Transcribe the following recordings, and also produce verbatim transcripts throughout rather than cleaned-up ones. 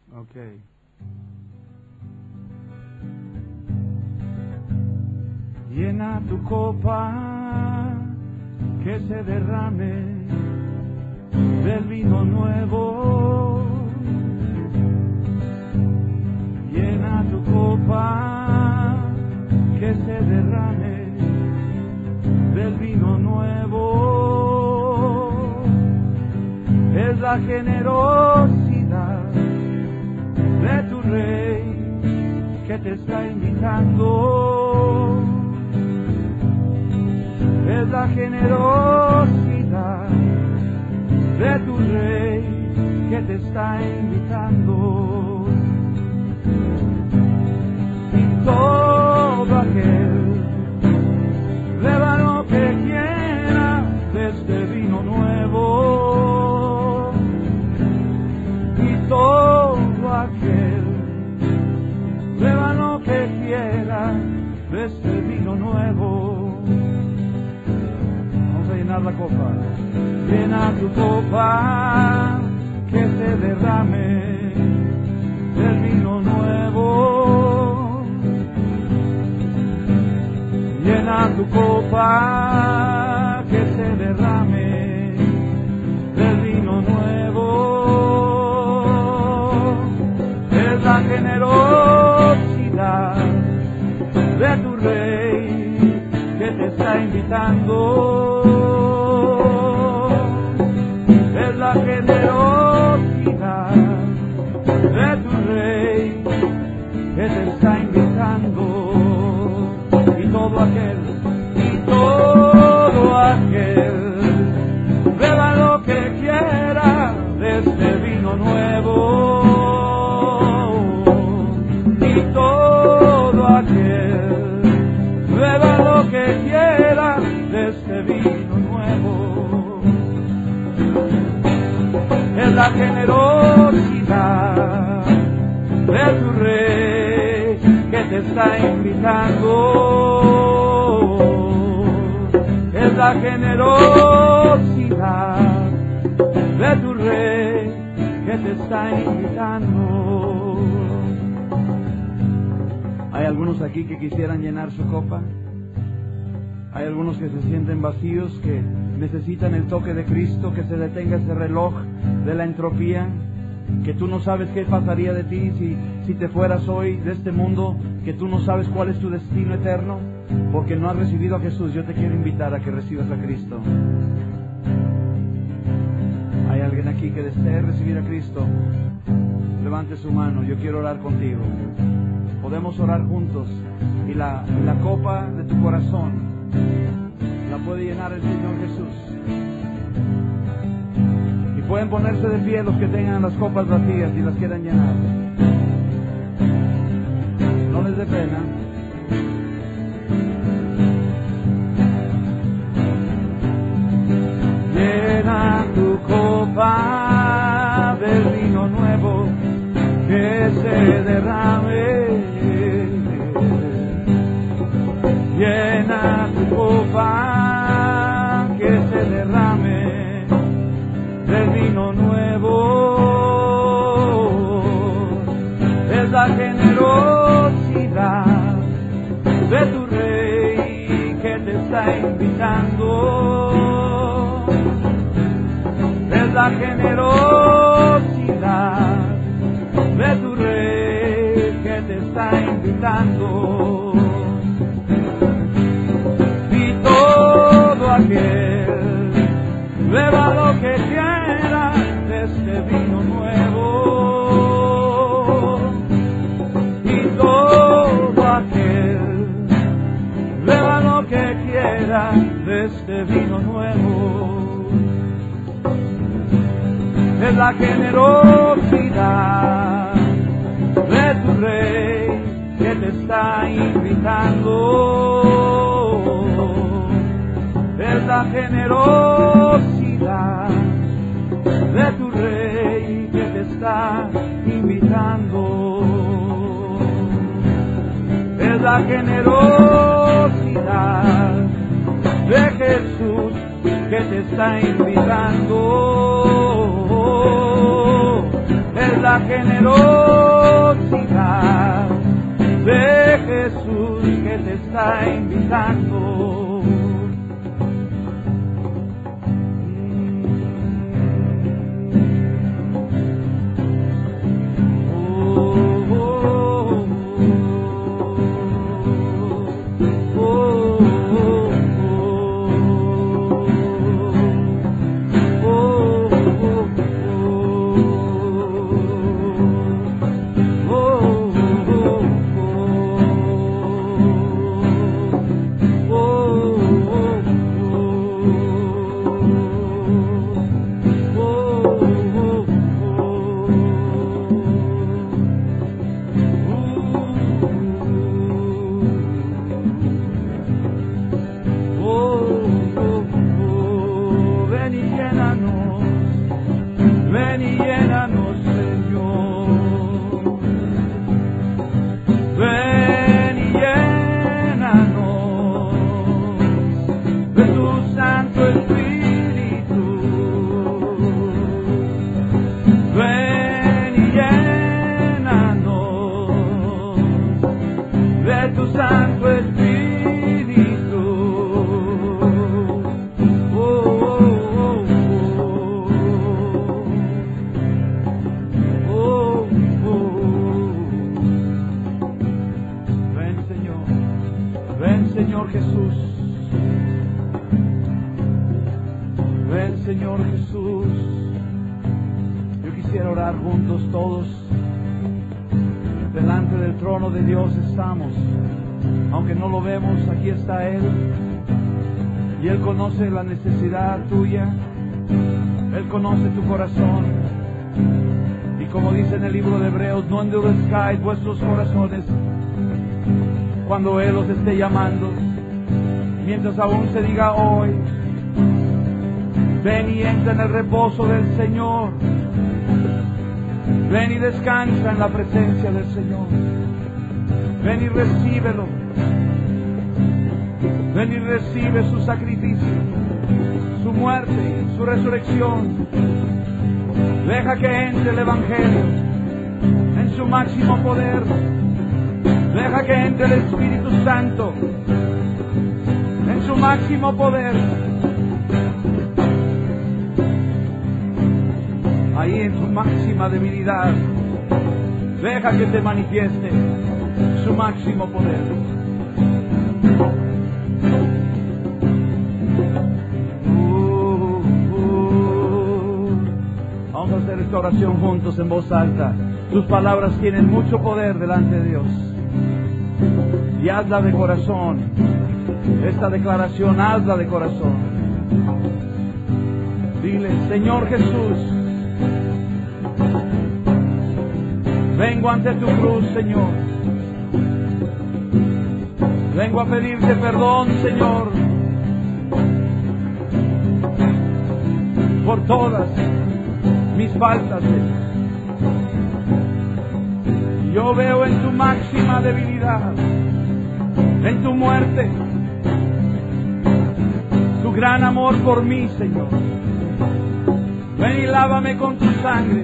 Okay. Llena tu copa, que se derrame del vino nuevo. Llena tu copa, que se derrame del vino nuevo. Es la generosidad de tu Rey que te está invitando. Es la generosidad de tu Rey que te está invitando. Y todo aquel beba lo que quiera de este vino nuevo. Y todo aquel beba lo que quiera de este vino nuevo. Vamos a llenar la copa. Llena tu copa, que se derrame del vino nuevo. Llena tu copa, que se derrame del vino nuevo. Es la generosidad de tu Rey que te está invitando. Es la generosidad de tu Rey que te está invitando. Y todo aquel, y todo aquel beba lo que quiera de este vino nuevo. Y todo aquel beba lo que quiera de este vino nuevo. Es la generosidad de tu Rey que te está invitando. Es la generosidad de tu Rey que te está invitando. ¿Hay algunos aquí que quisieran llenar su copa? Hay algunos que se sienten vacíos, que necesitan el toque de Cristo, que se detenga ese reloj de la entropía, que tú no sabes qué pasaría de ti si, si te fueras hoy de este mundo, que tú no sabes cuál es tu destino eterno, porque no has recibido a Jesús. Yo te quiero invitar a que recibas a Cristo. ¿Hay alguien aquí que desee recibir a Cristo? Levante su mano, yo quiero orar contigo. Podemos orar juntos, y la, y la copa de tu corazón la puede llenar el Señor Jesús. Y pueden ponerse de pie los que tengan las copas vacías y las quieran llenar. No les dé pena. Llena tu copa del vino nuevo que se derrame. Llena tu copa, que se derrame del vino nuevo. Es la generosidad de tu Rey que te está invitando. Es la generosidad de tu Rey que te está invitando. Aquel beba lo que quiera de este vino nuevo. Y todo aquel beba lo que quiera de este vino nuevo. Es la generosidad de tu Rey que te está invitando. Es la generosidad de tu Rey que te está invitando. Es la generosidad de Jesús que te está invitando. es la generosidad de Jesús que te está invitando. La necesidad tuya, Él conoce tu corazón, y como dice en el libro de Hebreos, no endurezcáis vuestros corazones cuando Él os esté llamando, mientras aún se diga hoy, ven y entra en el reposo del Señor, ven y descansa en la presencia del Señor, ven y recíbelo. Ven y recibe su sacrificio, su muerte, su resurrección. Deja que entre el Evangelio en su máximo poder. Deja que entre el Espíritu Santo en su máximo poder. Ahí en su máxima debilidad, deja que te manifieste su máximo poder. Vamos a hacer esta oración juntos en voz alta. Tus palabras tienen mucho poder delante de Dios. Y hazla de corazón. Esta declaración, hazla de corazón. Dile, Señor Jesús, vengo ante tu cruz, Señor. Vengo a pedirte perdón, Señor, por todas mis faltas. Yo veo en tu máxima debilidad, en tu muerte, tu gran amor por mí, Señor. Ven y lávame con tu sangre.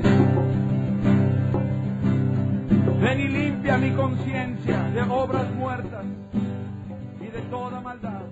Ven y limpia mi conciencia de obras muertas y de toda maldad.